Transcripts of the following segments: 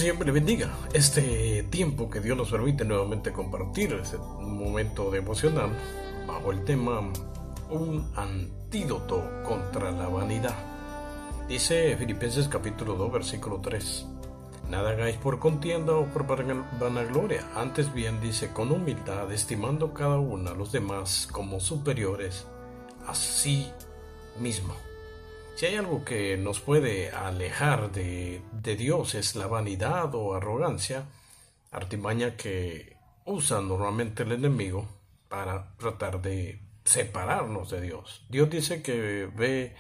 Señor le bendiga. Este tiempo que Dios nos permite nuevamente compartir es un momento devocional bajo el tema un antídoto contra la vanidad. Dice Filipenses capítulo 2 versículo 3: Nada hagáis por contienda o por vanagloria, antes bien dice con humildad, estimando cada uno a los demás como superiores a sí mismo. Si hay algo que nos puede alejar de Dios es la vanidad o arrogancia, artimaña que usa normalmente el enemigo para tratar de separarnos de Dios. Dios dice que ve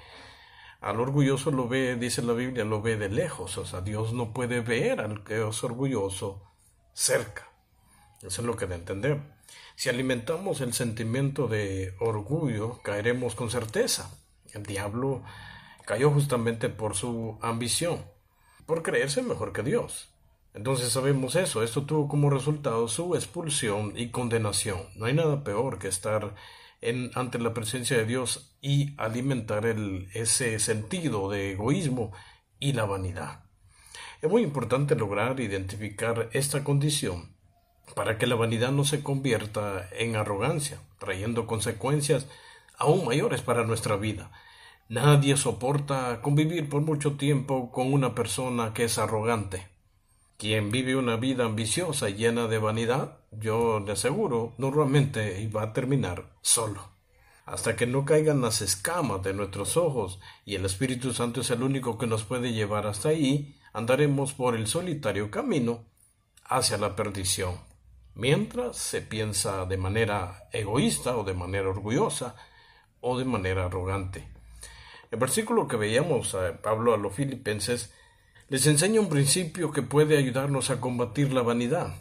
al orgulloso, lo ve, dice la Biblia, lo ve de lejos. O sea, Dios no puede ver al que es orgulloso cerca. Eso es lo que de entender. Si alimentamos el sentimiento de orgullo, caeremos con certeza. El diablo cayó justamente por su ambición, por creerse mejor que Dios. Entonces sabemos eso. Esto tuvo como resultado su expulsión y condenación. No hay nada peor que estar ante la presencia de Dios y alimentar ese sentido de egoísmo y la vanidad. Es muy importante lograr identificar esta condición para que la vanidad no se convierta en arrogancia, trayendo consecuencias aún mayores para nuestra vida. Nadie soporta convivir por mucho tiempo con una persona que es arrogante. Quien vive una vida ambiciosa y llena de vanidad, yo le aseguro, normalmente va a terminar solo. Hasta que no caigan las escamas de nuestros ojos y el Espíritu Santo es el único que nos puede llevar hasta ahí, andaremos por el solitario camino hacia la perdición. Mientras se piensa de manera egoísta o de manera orgullosa o de manera arrogante. El versículo que veíamos a Pablo a los filipenses les enseña un principio que puede ayudarnos a combatir la vanidad.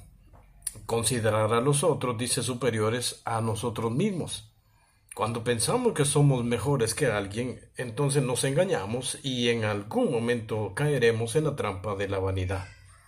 Considerar a los otros, dice, superiores a nosotros mismos. Cuando pensamos que somos mejores que alguien, entonces nos engañamos y en algún momento caeremos en la trampa de la vanidad.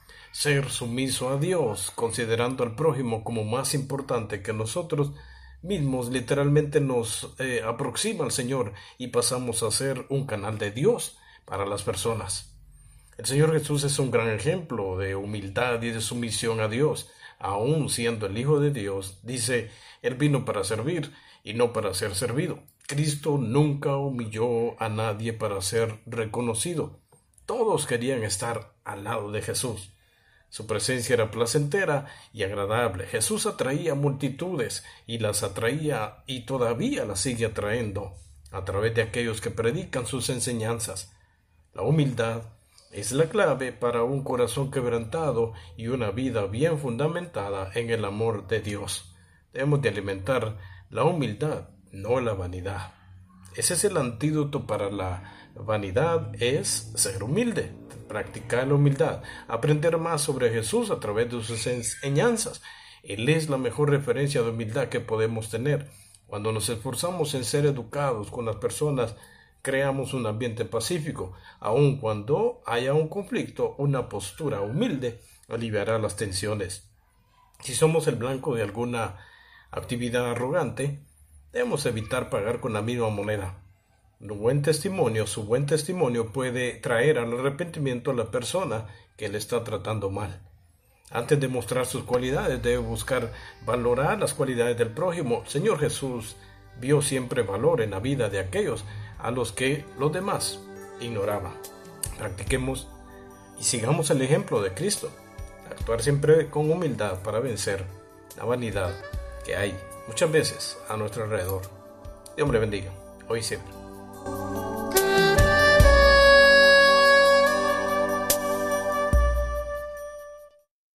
Ser sumiso a Dios, considerando al prójimo como más importante que nosotros mismos, literalmente nos aproxima al Señor y pasamos a ser un canal de Dios para las personas. El Señor Jesús es un gran ejemplo de humildad y de sumisión a Dios. Aún siendo el Hijo de Dios, dice, Él vino para servir y no para ser servido. Cristo nunca humilló a nadie para ser reconocido. Todos querían estar al lado de Jesús. Su presencia era placentera y agradable. Jesús atraía multitudes y las atraía y todavía las sigue atrayendo a través de aquellos que predican sus enseñanzas. La humildad es la clave para un corazón quebrantado y una vida bien fundamentada en el amor de Dios. Debemos de alimentar la humildad, no la vanidad. Ese es el antídoto para la vanidad, es ser humilde. Practicar la humildad, aprender más sobre Jesús a través de sus enseñanzas. Él es la mejor referencia de humildad que podemos tener. Cuando nos esforzamos en ser educados con las personas, creamos un ambiente pacífico. Aun cuando haya un conflicto, una postura humilde aliviará las tensiones. Si somos el blanco de alguna actividad arrogante, debemos evitar pagar con la misma moneda. Su buen testimonio puede traer al arrepentimiento a la persona que le está tratando mal. Antes de mostrar sus cualidades, debe buscar valorar las cualidades del prójimo. El Señor Jesús vio siempre valor en la vida de aquellos a los que los demás ignoraban. Practiquemos y sigamos el ejemplo de Cristo. Actuar siempre con humildad para vencer la vanidad que hay muchas veces a nuestro alrededor. Dios le bendiga, hoy y siempre.